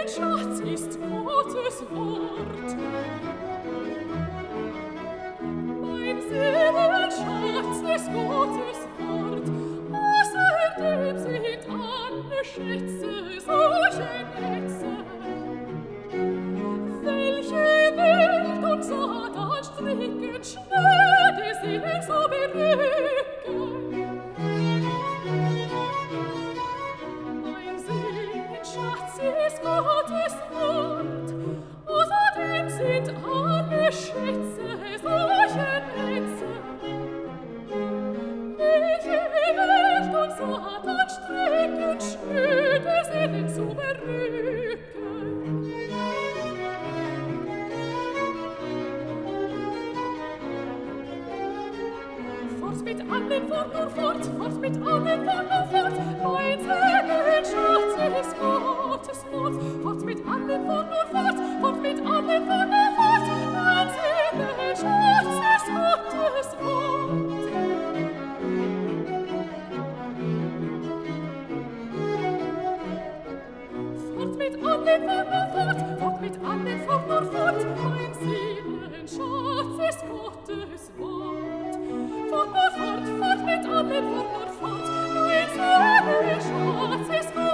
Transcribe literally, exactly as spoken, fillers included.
Seelenschatz ist Gottes Wort. Mein Seelenschatz ist Gottes Wort. Außerdem sind alle Schätze solche Netze, welche Welt und Satan stricken, schnell die Seelen so berücken. Mein Seelenschatz ist Gottes Wort. Außerdem sind alle Schätze solche Netze, welche Welt und Satan stricken, schnell die Seelen so berücken. Fort mit allen, fort nur fort, fort mit allen, fort nur fort. Mein Seelenschatz ist Gottes Wort. Fort mit allen, fort nur fort, fort mit allen, fort nur fort. Mein Seelenschatz ist Gottes Wort. Fort mit allen, fort nur fort, fort mit allen, fort nur fort. Mein Seelenschatz ist Gottes Wort. Fort nur fort, fort mit allen, fort nur fort. Mein Seelenschatz ist Gottes Wort.